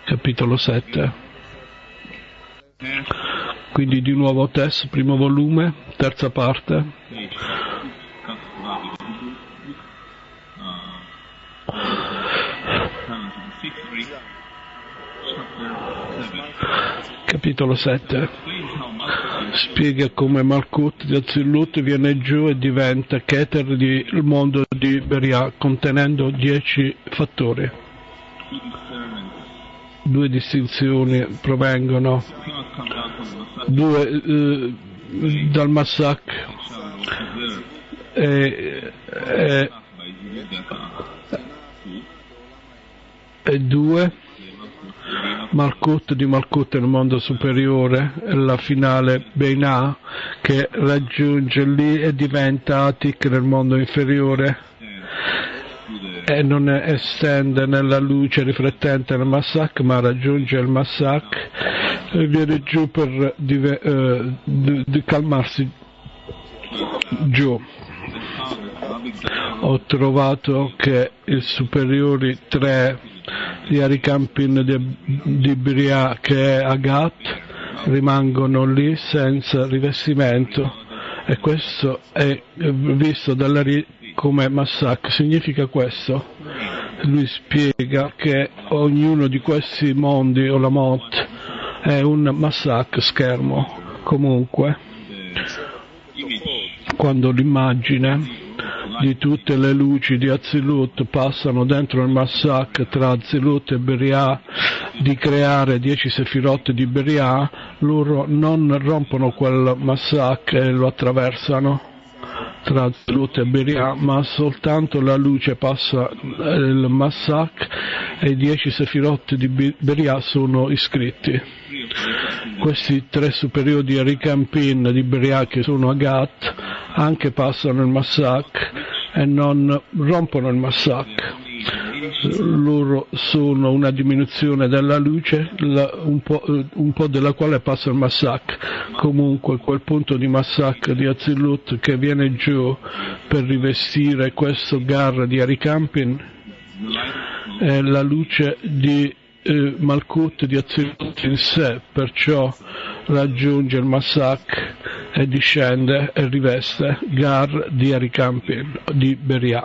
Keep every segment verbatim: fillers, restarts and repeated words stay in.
capitolo sette. Quindi di nuovo Tess, primo volume, terza parte. Capitolo sette. Spiega come Malkut di Atzilut viene giù e diventa Keter di il mondo di Beria, contenendo dieci fattori. Due distinzioni provengono due eh, dal Massak e, e, e due Malkut di Malkut nel mondo superiore, e la finale Beinah che raggiunge lì e diventa Atik nel mondo inferiore e non estende nella luce riflettente nel Massak, ma raggiunge il Massak e viene giù per dive, eh, di, di calmarsi giù. Ho trovato che i superiori tre di Arikampin di, di Beria, che è Agat, rimangono lì senza rivestimento, e questo è visto dall'Ari come Massak. Significa questo? Lui spiega che ognuno di questi mondi, o la Mot, è un Massak, schermo. Comunque, quando l'immagine di tutte le luci di Atzilut passano dentro il Massak tra Atzilut e Beria, di creare dieci Sefirot di Beria, loro non rompono quel Massak e lo attraversano tra Atzilut e Beria, ma soltanto la luce passa il Massak e i dieci Sefirot di Beria sono iscritti. Questi tre superiori di Arikampin di Beria, che sono Agat, anche passano il Massak e non rompono il Massak. Loro sono una diminuzione della luce, la, un, po', un po' della quale passa il Massak. Comunque quel punto di Massak di Atzilut che viene giù per rivestire questo Gar di Arikampin è la luce di eh, Malkut di Atzilut in sé, perciò raggiunge il Massak e discende e riveste Gar di Arikampin di Beria.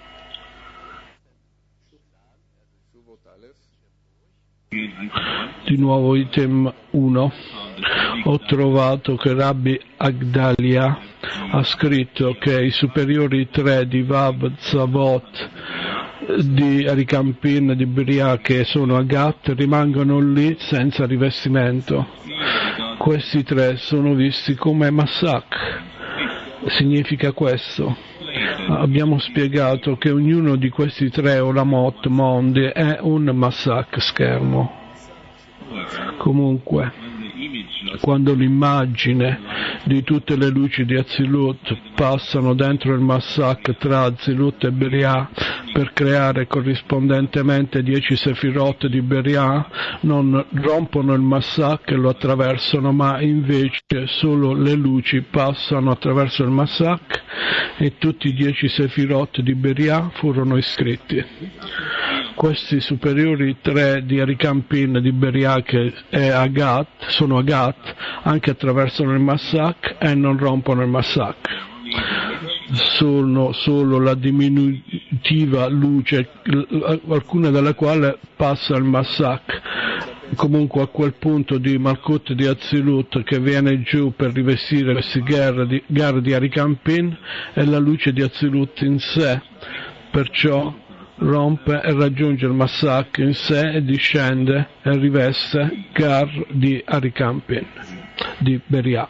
Di nuovo item uno. Ho trovato che Rabbi Agdalia ha scritto che i superiori tre di Vav Tzavot di Arikampin di Beria, che sono Agat, rimangono lì senza rivestimento. Questi tre sono visti come Massak. Significa questo? Abbiamo spiegato che ognuno di questi tre Olamot, mondi, è un Massak, schermo. Comunque, quando l'immagine di tutte le luci di Atzilut passano dentro il Massak tra Atzilut e Beria per creare corrispondentemente dieci Sefirot di Beria, non rompono il Massak e lo attraversano, ma invece solo le luci passano attraverso il Massak e tutti i dieci Sefirot di Beria furono iscritti. Questi superiori tre di Arikampin di Beria, che è Agat, sono Agat, anche attraversano il Massak e non rompono il Massak. Sono solo la diminutiva luce, alcune delle quali passa il Massak. Comunque a quel punto di Malkut di Atzilut che viene giù per rivestire questi Gar di, Gar di Arikampin è la luce di Atzilut in sé, perciò rompe e raggiunge il Massak in sé e discende e riveste Gar di Arikampin di Beria.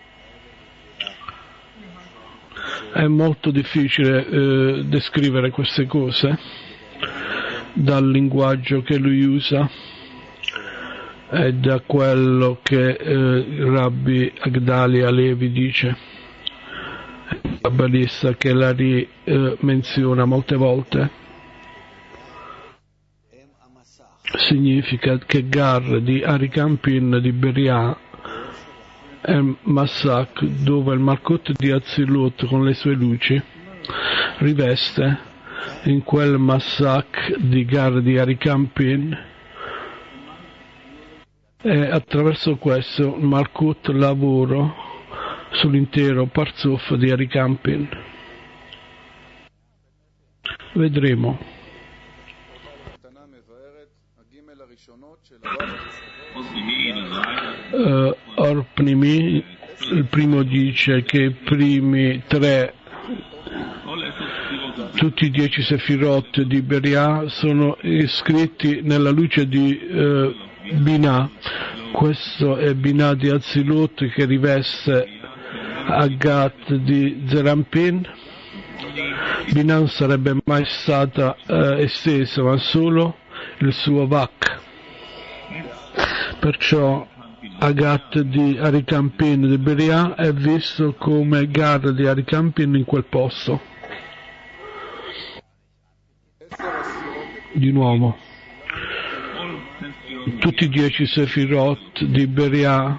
È molto difficile eh, descrivere queste cose dal linguaggio che lui usa e da quello che eh, Rabbi Agdalia Levi dice, il kabbalista che la ri, eh, menziona molte volte. Significa che Gar di Arikampin di Beria è Massak, dove il Malkut di Atzilut con le sue luci riveste in quel Massak di Gar di Arikampin e attraverso questo Malkut lavoro sull'intero Parzuf di Arikampin. Vedremo. Uh, Orpnimi, il primo dice che i primi tre, tutti i dieci Sefirot di Beria sono iscritti nella luce di uh, Binah. Questo è Binah di Azilut che riveste Agat di Zerampin. Binah non sarebbe mai stata uh, estesa, ma solo il suo Vak. Perciò Agat di Arikampin di Beria è visto come Gar di Arikampin in quel posto. Di nuovo, tutti i dieci Sefirot di Beria,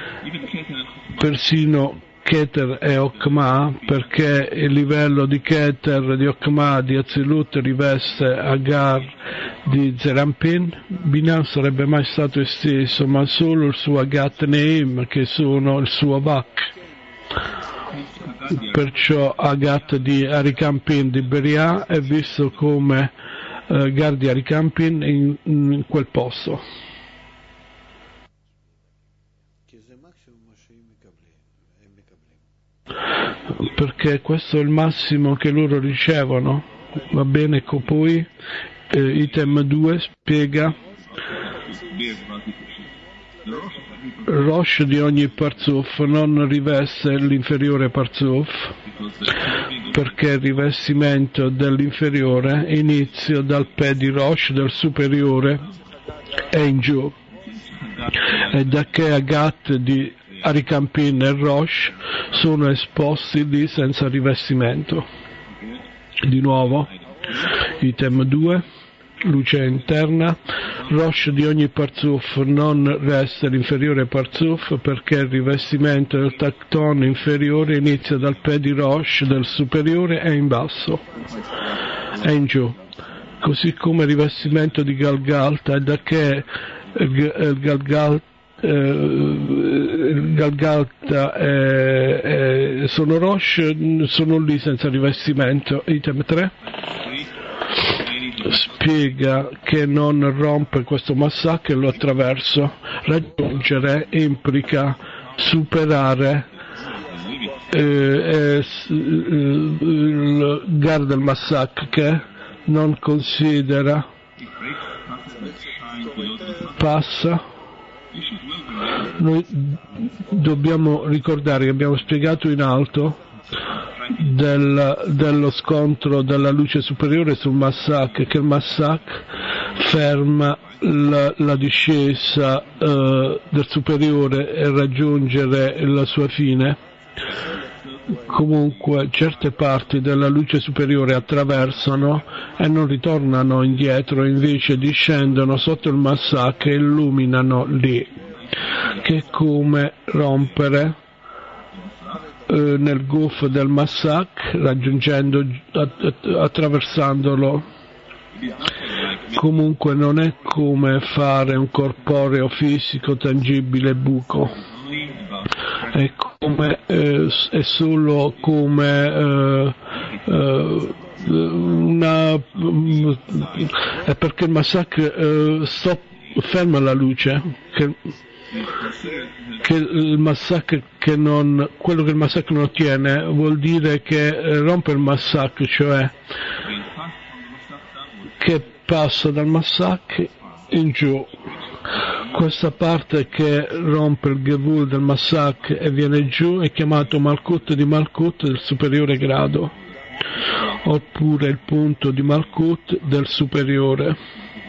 persino Keter e Okma, perché il livello di Keter, di Okma, di Azilut riveste Agar di Zerampin, Binah sarebbe mai stato esteso, ma solo il suo Agat Neim, che sono il suo Vak. Perciò Agat di Arikampin di Beria è visto come uh, Gar di Arikampin in, in quel posto. Perché questo è il massimo che loro ricevono. Va bene, poi eh, item due spiega Rosh di ogni Parzuf non riveste l'inferiore Parzuf, perché il rivestimento dell'inferiore inizia dal Pe di Rosh del superiore e in giù, e da che Agat di Arikampin e Rosh sono esposti lì senza rivestimento. Di nuovo, item due, luce interna. Rosh di ogni Parzuf non resta l'inferiore Parzuf, perché il rivestimento del Tacton inferiore inizia dal Pe di Rosh del superiore e in basso e in giù, così come il rivestimento di Galgalta, e da che il Galgalta il Galgalta e, e sono Rosh sono lì senza rivestimento. Item tre spiega che non rompe questo massacro e lo attraverso. Raggiungere implica superare eh, eh, il Gar del massacro, che non considera, passa. Noi dobbiamo ricordare che abbiamo spiegato in alto del, dello scontro della luce superiore sul Massak, che il Massak ferma la, la discesa eh, del superiore e raggiungere la sua fine. Comunque certe parti della luce superiore attraversano e non ritornano indietro, invece discendono sotto il Massak e illuminano lì, che è come rompere eh, nel guf del Massak, raggiungendo, attraversandolo. Comunque non è come fare un corporeo fisico tangibile buco, è come eh, è solo come eh, eh, una è perché il Massak eh, stop, ferma la luce, che, che il Massak che non quello che il Massak non ottiene vuol dire che eh, rompe il Massak, cioè che passa dal Massak in giù. Questa parte che rompe il Gevul del Massak e viene giù è chiamato Malkut di Malkut del superiore grado, oppure il punto di Malkut del superiore.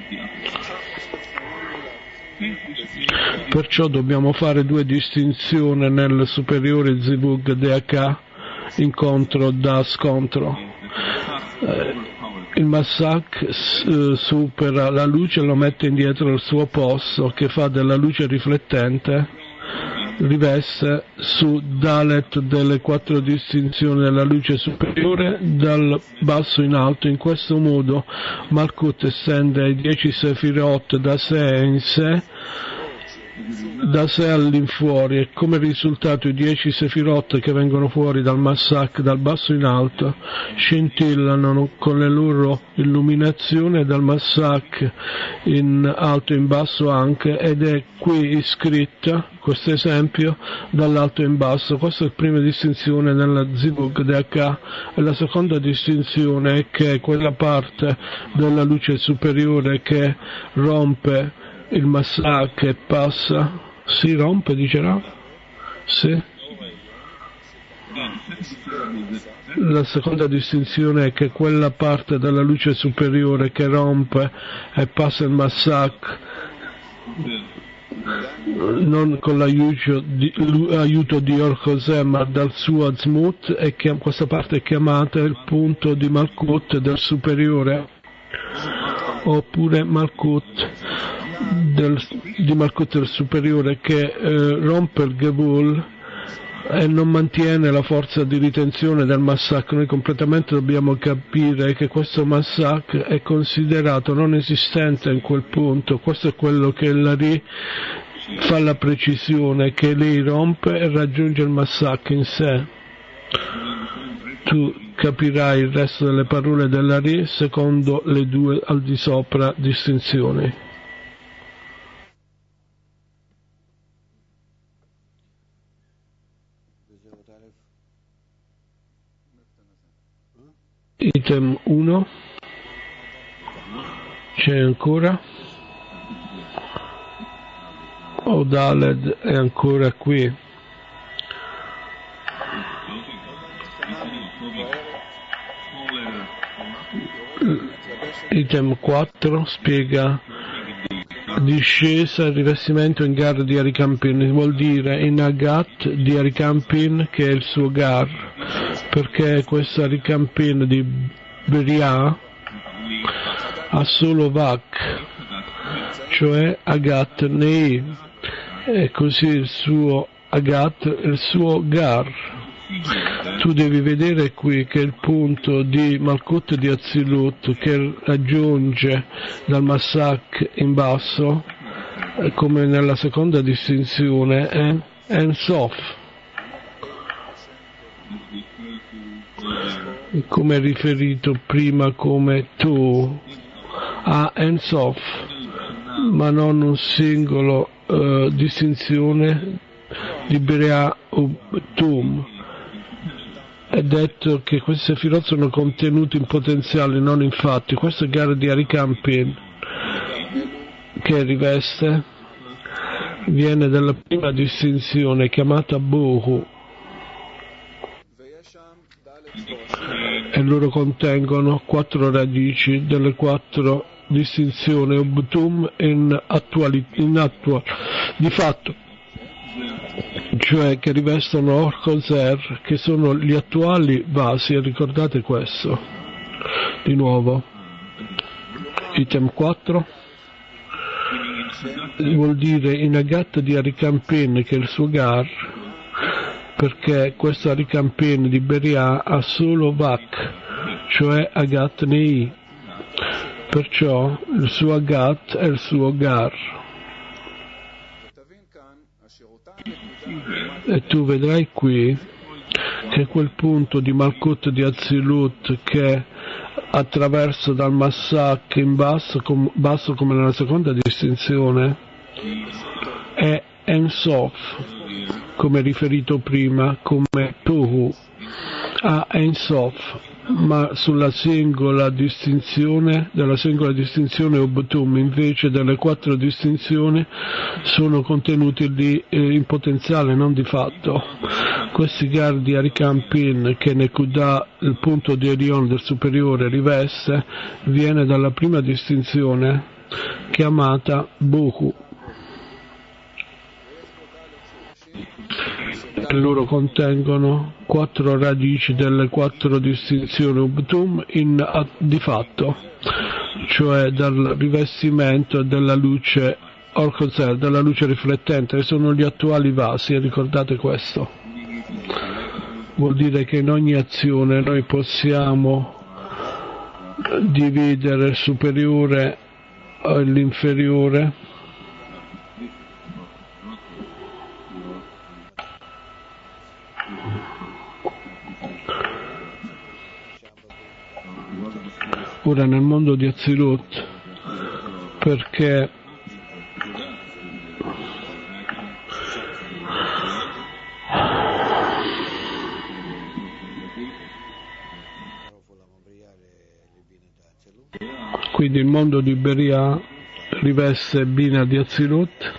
Perciò dobbiamo fare due distinzioni nel superiore Zivug D H, incontro da scontro. Eh, il Massak uh, supera la luce e lo mette indietro al suo posto, che fa della luce riflettente, riveste su Dalet delle quattro distinzioni della luce superiore dal basso in alto. In questo modo Malkut estende i dieci Sefirot da sé e in sé da sé all'infuori, e come risultato i dieci sefirot che vengono fuori dal Massak dal basso in alto scintillano con le loro illuminazioni dal Massak in alto e in basso anche, ed è qui iscritta questo esempio dall'alto in basso. Questa è la prima distinzione nella Zivug Deka, e la seconda distinzione è che quella parte della luce superiore che rompe il Massak e passa, si rompe, dicerà? Sì. La seconda distinzione è che quella parte della luce superiore che rompe e passa il Massak non con l'aiuto di, l'aiuto di Or José, ma dal suo Azmut, e che questa parte è chiamata il punto di Malkut del superiore, oppure Malkut del, di Malkut del superiore, che eh, rompe il Gevul e non mantiene la forza di ritenzione del Massak. Noi completamente dobbiamo capire che questo Massak è considerato non esistente in quel punto. Questo è quello che l'Ari fa la precisione, che lei rompe e raggiunge il Massak in sé. Tu capirai il resto delle parole dell'Ari secondo le due al di sopra distinzioni. Item uno, c'è ancora? Odaled è ancora qui. Item quattro spiega discesa e rivestimento in Gar di Arikampin, vuol dire in Agat di Arikampin, che è il suo Gar, perché questo Arikampin di Beria ha solo Vak, cioè Agat Nei, e così il suo Agat è il suo Gar. Tu devi vedere qui che il punto di Malkut di Azilut che raggiunge dal Massak in basso, come nella seconda distinzione, è En Sof, come riferito prima come tu, a En Sof, ma non un singolo uh, distinzione di Berea o Tum. È detto che questi sefirot sono contenuti in potenziale, non in fatti. Questo è Gar di Arikampin che riveste, viene dalla prima distinzione chiamata Bohu, e loro contengono quattro radici delle quattro distinzioni Ubtum in attuali, in attua, di fatto, cioè che rivestono Or Koser, che sono gli attuali vasi, e ricordate questo di nuovo. Item quattro vuol dire in Agat di Arikampin, che è il suo Gar, perché questo Arikampin di Beria ha solo Vak, cioè Agat Nei, perciò il suo Agat è il suo Gar. E tu vedrai qui che quel punto di Malkut di Azilut che attraversa dal Massak in basso, com, basso come nella seconda distinzione, è En Sof, come riferito prima, come Tohu, a En Sof, ma sulla singola distinzione, della singola distinzione Ubtum, invece delle quattro distinzioni sono contenuti lì eh, in potenziale, non di fatto. Questi Gar di Arikampin che Nekuda, il punto di Orion del superiore, riveste, viene dalla prima distinzione chiamata Bohu. Loro contengono quattro radici delle quattro distinzioni Ubtum in, a, di fatto, cioè dal rivestimento della luce Or Koser, della luce riflettente, che sono gli attuali vasi, e ricordate questo. Vuol dire che in ogni azione noi possiamo dividere il superiore e l'inferiore ora nel mondo di Azilut, perché quindi il mondo di Beria riveste Bina di Azilut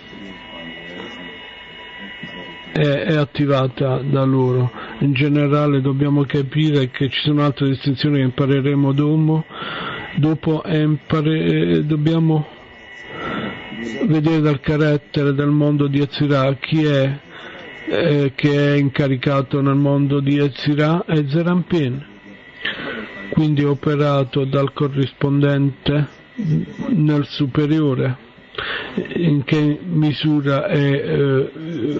e è attivata da loro. In generale dobbiamo capire che ci sono altre distinzioni che impareremo dopo, dopo e impare, dobbiamo vedere dal carattere del mondo di Yetzirah chi è eh, che è incaricato nel mondo di Yetzirah è Zerampin, quindi operato dal corrispondente nel superiore. In che misura è eh,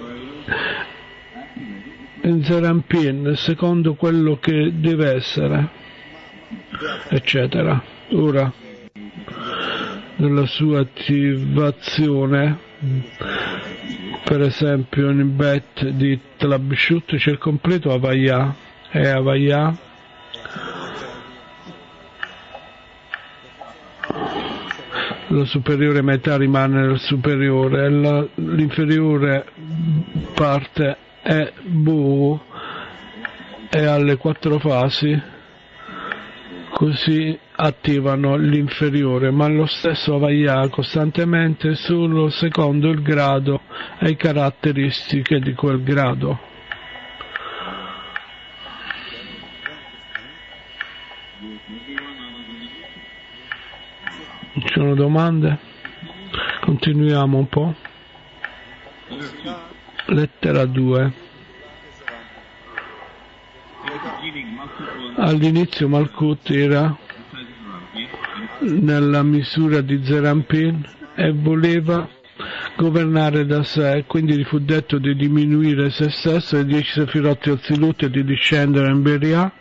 Zerampin secondo quello che deve essere, eccetera. Ora, nella sua attivazione, per esempio in Bet di Tlabshut c'è il completo Havaya, è Havaya la superiore metà rimane nel superiore, la, l'inferiore parte è Bu, è alle quattro fasi, così attivano l'inferiore, ma lo stesso Havaya costantemente solo secondo il grado e le caratteristiche di quel grado. Ci sono domande? Continuiamo un po'. Lettera due. All'inizio Malkut era nella misura di Zerampin e voleva governare da sé, quindi gli fu detto di diminuire se stesso e dieci Sefirot Azilut e di discendere in Beria,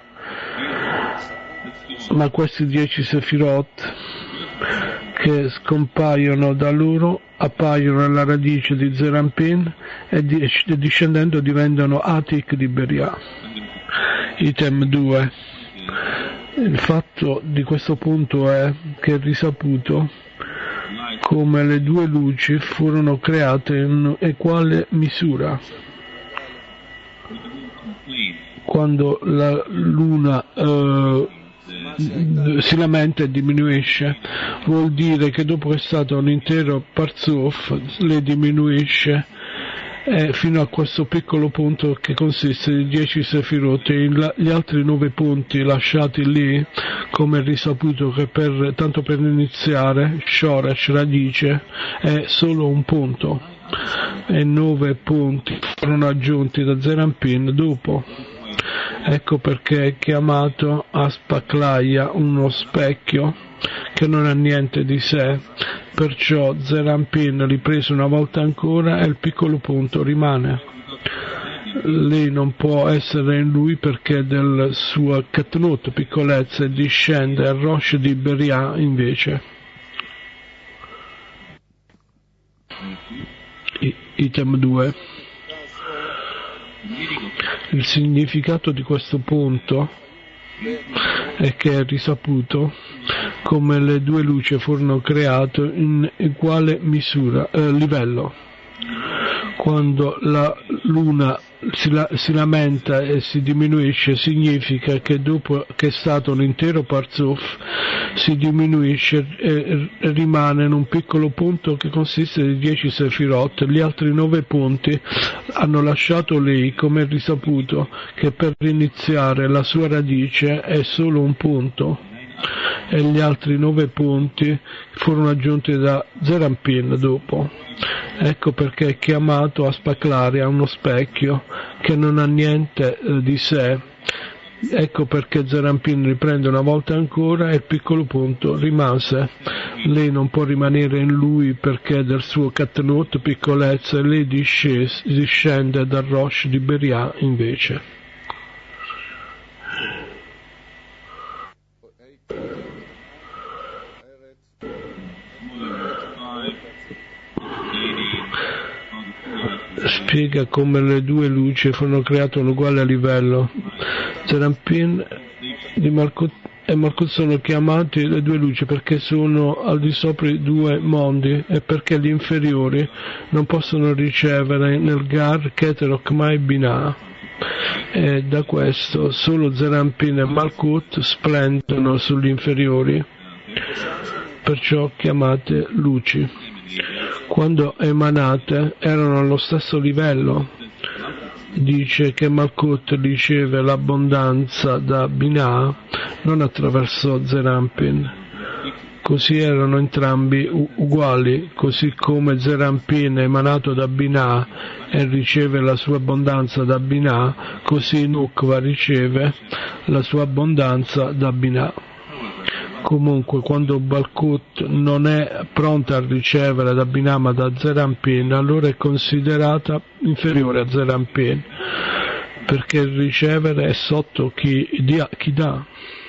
ma questi dieci Sefirot che scompaiono da loro appaiono nella radice di Zerampin e discendendo diventano Atik di Beria. Item due. Il fatto di questo punto è che è risaputo come le due luci furono create in eguale misura. Quando la luna eh, si lamenta e diminuisce, vuol dire che dopo che è stato un intero Parzuf le diminuisce eh, fino a questo piccolo punto che consiste di dieci Sefirot e la, gli altri nove punti lasciati lì, come risaputo che per, tanto per iniziare Shoresh radice è solo un punto e nove punti furono aggiunti da Zerampin dopo. Ecco perché è chiamato Aspaklaya, uno specchio che non ha niente di sé, perciò Zerampin ripreso una volta ancora e il piccolo punto rimane. Lei non può essere in lui perché del suo Katnut, piccolezza, e discende al Rosh di Beria invece. I- item due. Il significato di questo punto è che è risaputo come le due luci furono create in uguale misura, eh, livello. Quando la luna si, la, si lamenta e si diminuisce, significa che dopo che è stato un intero Parzuf si diminuisce e rimane in un piccolo punto che consiste di dieci Sefirot. Gli altri nove punti hanno lasciato lei come risaputo che per iniziare la sua radice è solo un punto e gli altri nove punti furono aggiunti da Zerampin dopo. Ecco perché è chiamato Aspaklaria, uno specchio che non ha niente eh, di sé. Ecco perché Zerampin riprende una volta ancora e il piccolo punto rimase. Lei non può rimanere in lui perché del suo Katnut, piccolezza, e lei discese, discende dal Rosh di Beria invece. Spiega come le due luci furono create a un uguale livello. Zerampin di Malkut e Malkut sono chiamati le due luci perché sono al di sopra i due mondi e perché gli inferiori non possono ricevere nel Gar, Keter, Okma e Binah, e da questo solo Zerampin e Malkut splendono sugli inferiori, perciò chiamate luci. Quando emanate erano allo stesso livello. Dice che Malkut riceve l'abbondanza da Binah non attraverso Zerampin, così erano entrambi u- uguali, così come Zerampin è emanato da Binah e riceve la sua abbondanza da Binah, così Nukva riceve la sua abbondanza da Binah. Comunque, quando Malkut non è pronta a ricevere da Binah ma da Zerampin, allora è considerata inferiore a Zerampin, perché ricevere è sotto chi, dia, chi dà.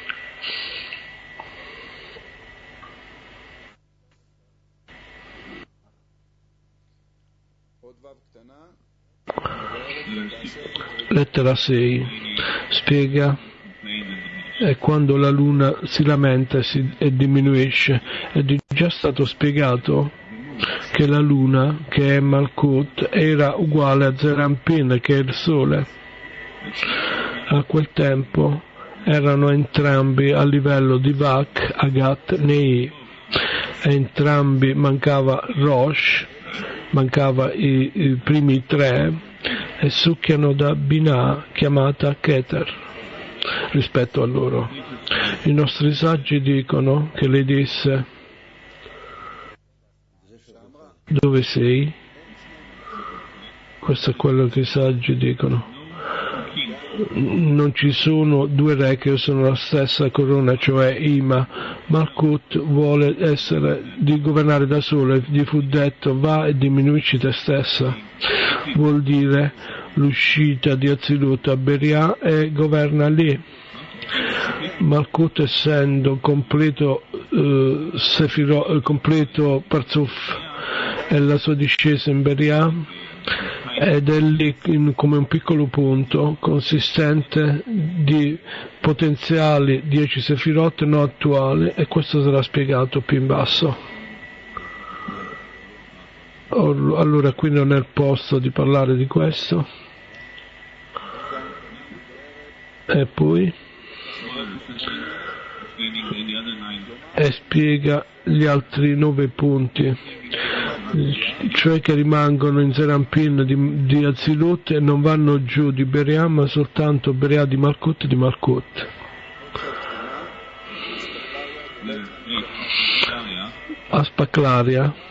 Lettera sei spiega è quando la luna si lamenta e, si, e diminuisce, ed è già stato spiegato che la luna, che è Malkut, era uguale a Zerampin, che è il sole. A quel tempo erano entrambi a livello di Vak, Agat, Nei, e entrambi mancava Rosh, mancava i, i primi tre, e succhiano da Binah, chiamata Keter. Rispetto a loro, i nostri saggi dicono che lei disse: dove sei? Questo è quello che i saggi dicono. Non ci sono due re che sono la stessa corona, cioè Ima. Malkut vuole essere di governare da solo e gli fu detto: va e diminuisci te stessa. Vuol dire l'uscita di Azilut a Beria e governa lì. Malkut, essendo completo eh, Sefiro, completo Parzuf, è la sua discesa in Beria, ed è lì in, come un piccolo punto consistente di potenziali dieci Sefirot non attuali, e questo sarà spiegato più in basso. Or, allora qui non è il posto di parlare di questo. E poi e spiega gli altri nove punti, cioè che rimangono in Zerampin di, di Azilut e non vanno giù di Beria, ma soltanto Beria di Malkut di Malkut. Aspaklaria,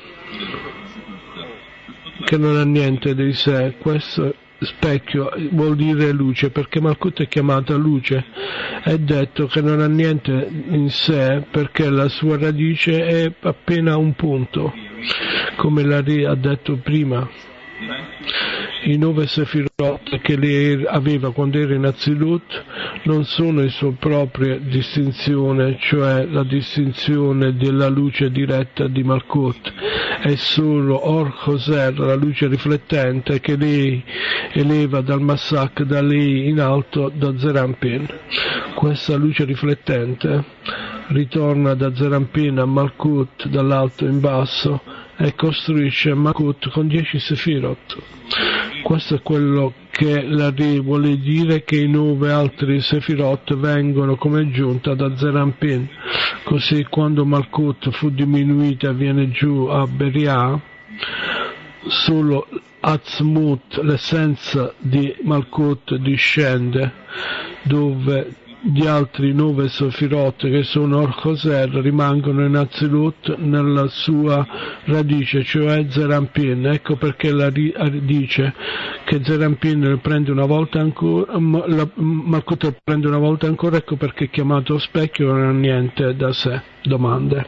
che non ha niente di sé, questo specchio vuol dire luce, perché Malkut è chiamata luce. È detto che non ha niente in sé perché la sua radice è appena un punto, come l'Ari ha detto prima. I nove Sefirot che lei aveva quando era in Azilut non sono la sua propria distinzione, cioè la distinzione della luce diretta di Malkut, è solo Or Choser, la luce riflettente che lei eleva dal Massak, da lei in alto, da Zerampin. Questa luce riflettente ritorna da Zerampin a Malkut dall'alto in basso e costruisce Malkut con dieci Sefirot. Questo è quello che l'Ari vuole dire, che i nove altri Sefirot vengono come aggiunta da Zerampin. Così quando Malkut fu diminuita e viene giù a Beria, solo Atzmut, l'essenza di Malkut, discende, dove gli altri nove Sefirot che sono Or Choser rimangono in Azilut nella sua radice, cioè Zerampin. Ecco perché la dice che Zerampin prende una volta ancora, la, Malkut prende una volta ancora, ecco perché è chiamato specchio, non ha niente da sé. Domande?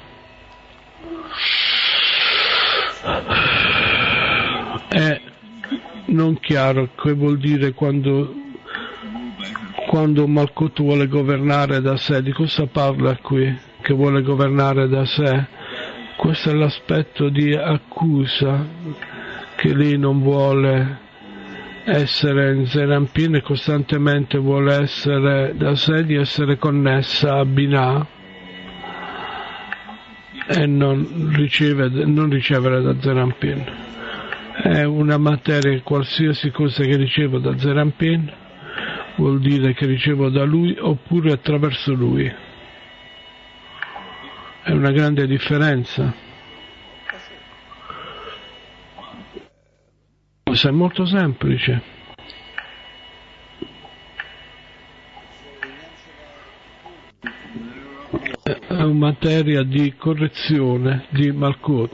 È non chiaro che vuol dire quando quando Malkut vuole governare da sé. Di cosa parla qui? Che vuole governare da sé? Questo è l'aspetto di accusa, che lei non vuole essere in Zerampin e costantemente vuole essere da sé di essere connessa a Binah e non, riceve, non ricevere da Zerampin. È una materia, qualsiasi cosa che ricevo da Zerampin vuol dire che ricevo da lui oppure attraverso lui. È una grande differenza. È molto semplice. È una materia di correzione di Malkut,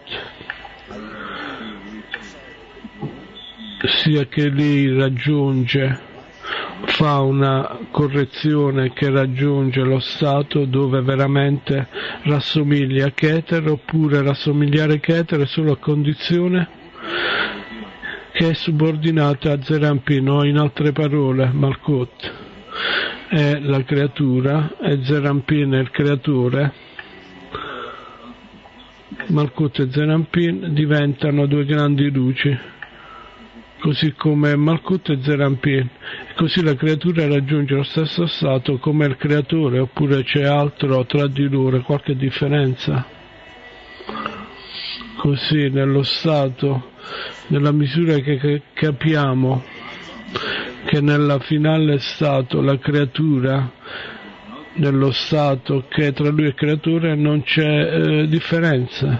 sia che lei raggiunge, fa una correzione che raggiunge lo stato dove veramente rassomiglia a Keter, oppure rassomigliare a Keter è solo a condizione che è subordinata a Zerampin, o in altre parole Malkut è la creatura e Zerampin è il creatore. Malkut e Zerampin diventano due grandi luci, così come Malkut e Zerampin, e così la creatura raggiunge lo stesso stato come il creatore, oppure c'è altro tra di loro, qualche differenza. Così nello stato, nella misura che, che capiamo che nella finale stato la creatura, nello stato che tra lui e il creatore non c'è eh, differenza,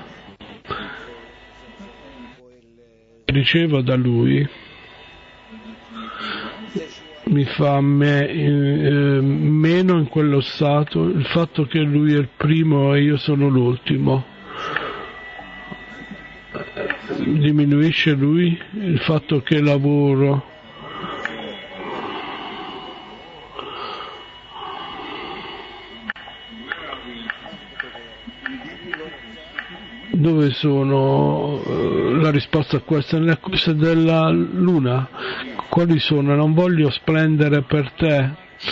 ricevo da lui mi fa me, eh, meno in quello stato il fatto che lui è il primo e io sono l'ultimo. Diminuisce lui il fatto che lavoro dove sono la risposta a questa? Nelle accuse della luna. Quali sono? Non voglio splendere per te,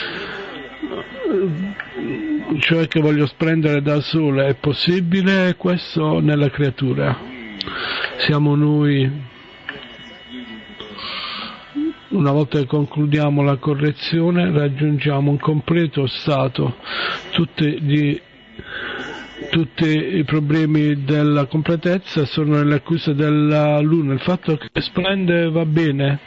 cioè che voglio splendere da sole. È possibile questo nella creatura? Siamo noi, una volta che concludiamo la correzione, raggiungiamo un completo stato. Tutti gli Tutti i problemi della completezza sono nelle accuse della luna. Il fatto che splende va bene.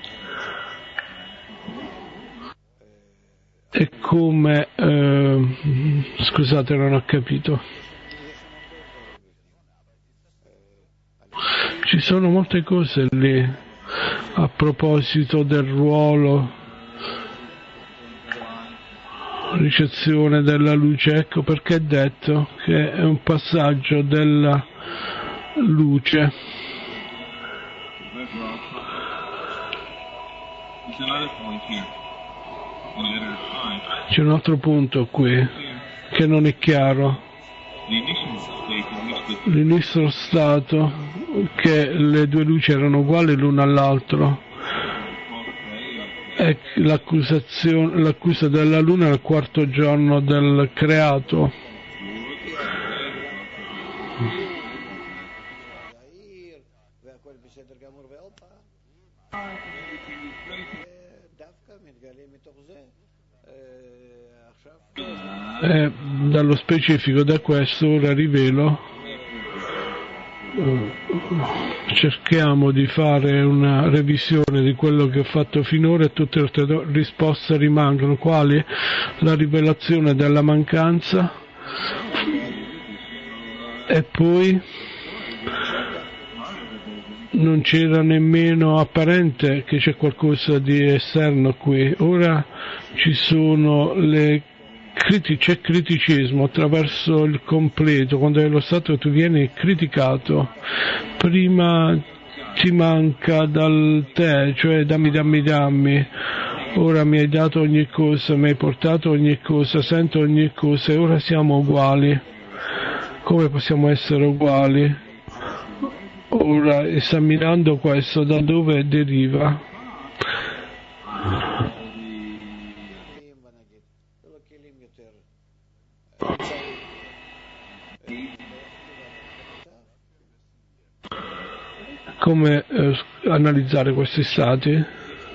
È come eh, scusate, non ho capito. Ci sono molte cose lì a proposito del ruolo, ricezione della luce. Ecco perché è detto che è un passaggio della luce. C'è un altro punto qui che non è chiaro. L'inizio stato che le due luci erano uguali l'una all'altro. È l'accusazione, l'accusa della luna al quarto giorno del creato. E dallo specifico, da questo ora rivelo, cerchiamo di fare una revisione di quello che ho fatto finora e tutte le altre risposte rimangono, quali la rivelazione della mancanza, e poi non c'era nemmeno apparente che c'è qualcosa di esterno qui. Ora ci sono le criti- c'è criticismo attraverso il completo. Quando è lo stato tu vieni criticato, prima ti manca dal te, cioè dammi dammi dammi, ora mi hai dato ogni cosa, mi hai portato ogni cosa, sento ogni cosa, e ora siamo uguali. Come possiamo essere uguali? Ora, esaminando questo, da dove deriva? Come eh, analizzare questi stati?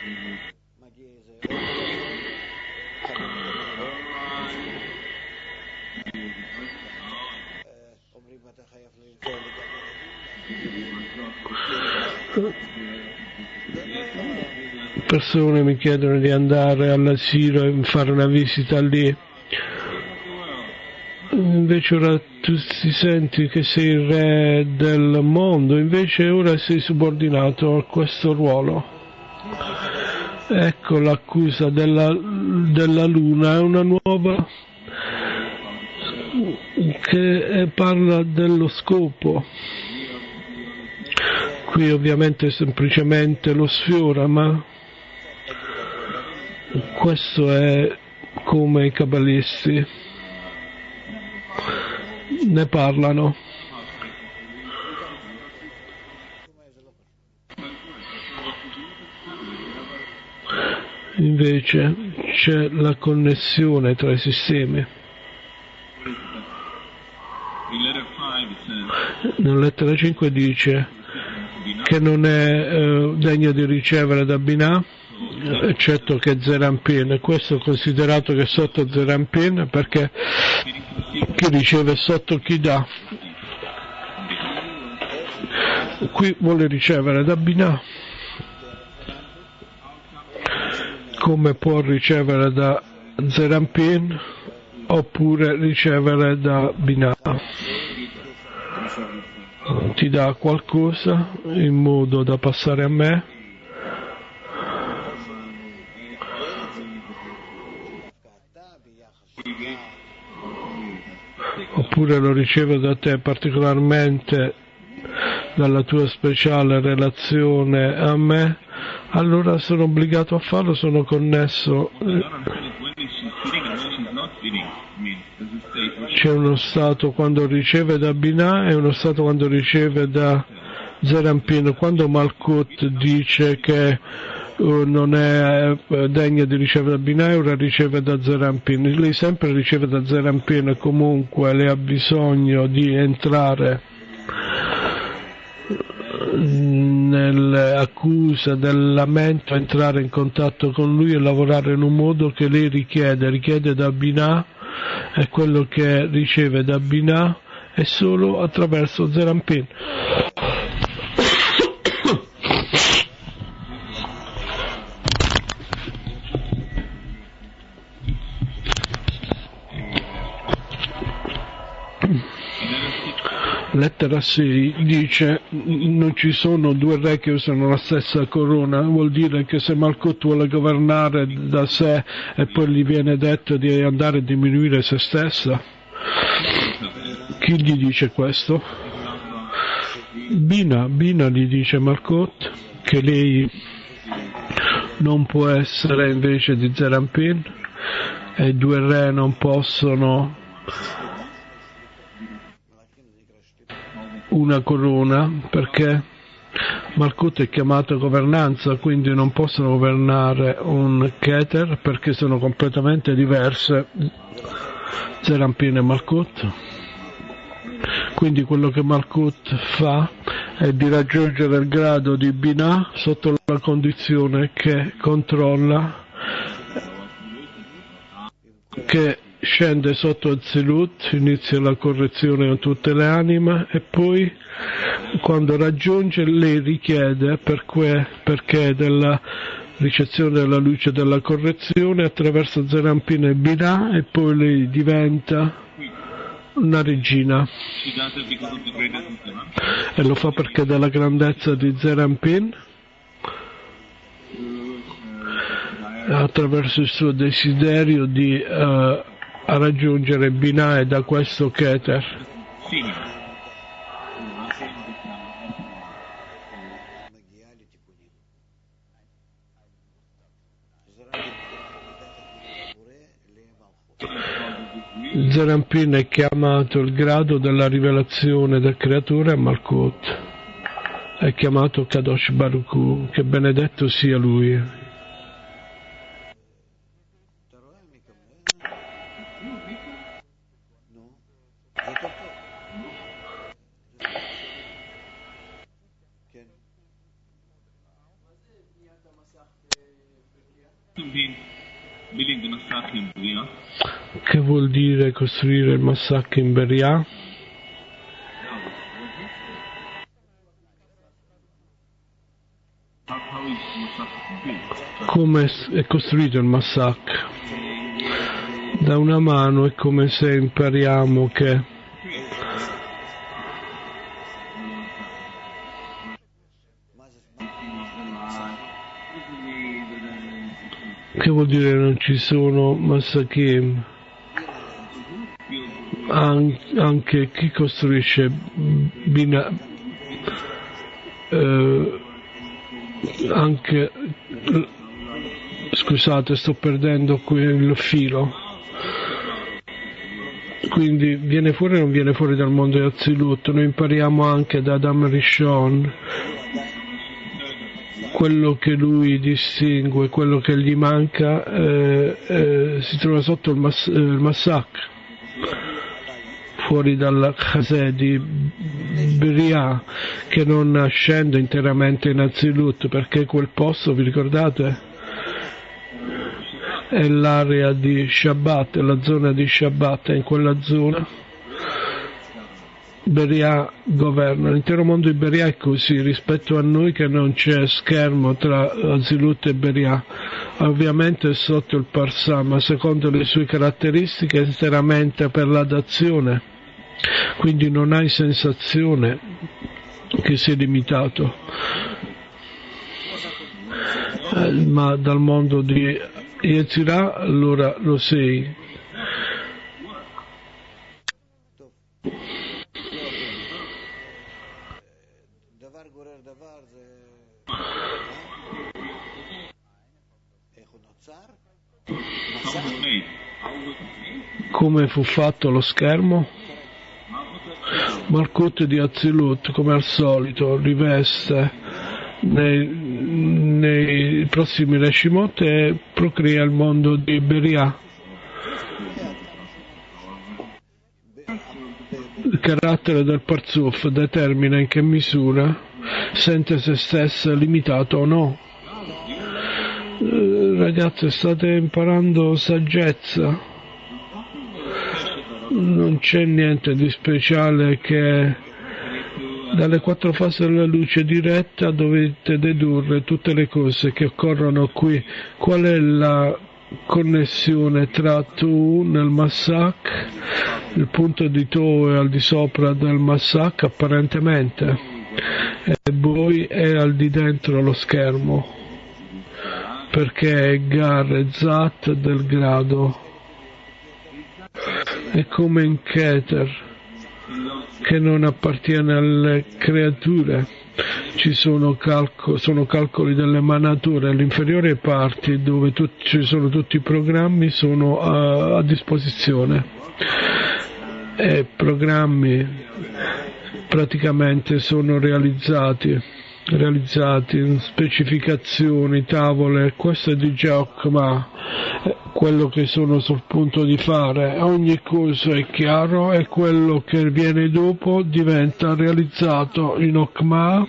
Persone mi chiedono di andare all'asilo e fare una visita lì. Invece ora tu ti senti che sei il re del mondo, invece ora sei subordinato a questo ruolo. Ecco l'accusa della, della luna, è una nuova che parla dello scopo. Qui ovviamente è semplicemente lo sfiora, ma questo è come i cabalisti ne parlano. Invece c'è la connessione tra i sistemi. Nella lettera cinque dice che non è eh, degno di ricevere da Binah, eccetto che Zerampin. Questo considerato che è sotto Zerampin, perché chi riceve sotto chi dà. Qui vuole ricevere da Binah, come può ricevere da Zerampin oppure ricevere da Binah. Ti dà qualcosa in modo da passare a me, oppure lo ricevo da te particolarmente dalla tua speciale relazione a me, allora sono obbligato a farlo, sono connesso. C'è uno stato quando riceve da Binah e uno stato quando riceve da Zerampin. Quando Malkut dice che uh, non è uh, degno di ricevere da Binah, ora riceve da Zerampin. Lei sempre riceve da Zerampin e comunque lei ha bisogno di entrare nell'accusa del lamento, entrare in contatto con lui e lavorare in un modo che lei richiede, richiede da Binah, e quello che riceve da Binah è solo attraverso Zerampin. Lettera sei dice non ci sono due re che usano la stessa corona, vuol dire che se Malkut vuole governare da sé e poi gli viene detto di andare a diminuire se stessa, chi gli dice questo? Binah, Binah gli dice Malkut che lei non può essere invece di Zerampin e i due re non possono una corona, perché Malkut è chiamato governanza, quindi non possono governare un Keter perché sono completamente diverse Zerampin e Malkut. Quindi quello che Malkut fa è di raggiungere il grado di Binah sotto la condizione che controlla, che scende sotto Atzilut, inizia la correzione a tutte le anime e poi quando raggiunge lei richiede per que, perché della ricezione della luce della correzione attraverso Zerampin e Binah, e poi lei diventa una regina e lo fa perché della grandezza di Zerampin, attraverso il suo desiderio di uh, a raggiungere Binah e da questo Keter. Zerampin è chiamato il grado della rivelazione del creatore a Malkut, è chiamato Kadosh Baruch Hu, che benedetto sia lui. Che vuol dire costruire il Masak in Beria? Come è costruito il Masak? Da una mano è come se impariamo che che vuol dire non ci sono Masakim? An- anche chi costruisce bina, eh, anche scusate, sto perdendo qui il filo. Quindi viene fuori o non viene fuori dal mondo di Azilut? Noi impariamo anche da Adam Rishon quello che lui distingue, quello che gli manca, eh, eh, si trova sotto il, mas- il Masak, fuori dal Chazè di Beria, che non ascende interamente in Azilut, perché quel posto, vi ricordate? È l'area di Shabbat, è la zona di Shabbat, e in quella zona Beria governa. L'intero mondo di Beria è così, rispetto a noi che non c'è schermo tra Azilut e Beria. Ovviamente è sotto il Parsà, ma secondo le sue caratteristiche è interamente per la dazione, quindi non hai sensazione che sia limitato, eh, ma dal mondo di Yetzirah allora lo sei. Come fu fatto lo schermo? Malkut di Azilut, come al solito, riveste nei, nei prossimi Reshimot e procrea il mondo di Beria. Il carattere del Parzuf determina in che misura sente se stessa limitato o no. Eh, ragazzi, state imparando saggezza. Non c'è niente di speciale che dalle quattro fasi della luce diretta dovete dedurre tutte le cose che occorrono qui. Qual è la connessione tra tu nel Masak, il punto di tu è al di sopra del Masak apparentemente, e poi è al di dentro lo schermo, perché è Gar e Zat del grado. È come in Keter, che non appartiene alle creature. Ci sono, calco- sono calcoli delle manature, le inferiori parti dove tut- ci sono tutti i programmi sono a, a disposizione, e programmi praticamente sono realizzati realizzati in specificazioni, tavole. Questo è di Geok, ma quello che sono sul punto di fare, ogni cosa è chiaro, e quello che viene dopo diventa realizzato in Okma.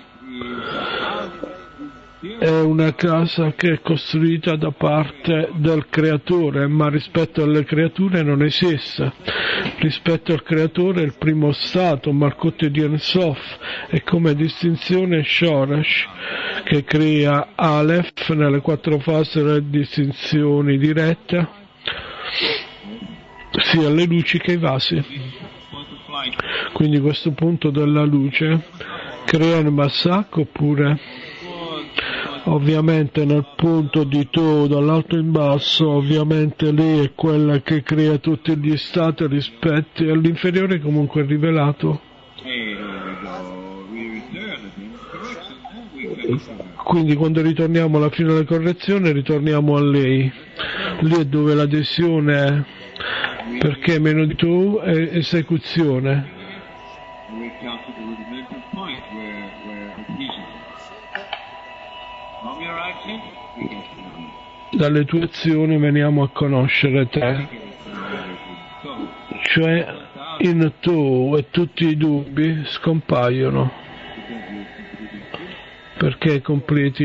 È una casa che è costruita da parte del creatore, ma rispetto alle creature non esiste. Rispetto al creatore il primo stato, Malkut di Ensof, è come distinzione Shoresh, che crea Aleph nelle quattro fasi delle distinzioni dirette, sia le luci che i vasi. Quindi questo punto della luce crea il Masak, oppure ovviamente nel punto di Tu dall'alto in basso, ovviamente lei è quella che crea tutti gli stati rispetto all'inferiore, comunque è rivelato. Quindi quando ritorniamo alla fine della correzione ritorniamo a lei. Lì è dove l'adesione è, perché meno di Tu è esecuzione. Dalle tue azioni veniamo a conoscere te, cioè in tu, e tutti i dubbi scompaiono perché completi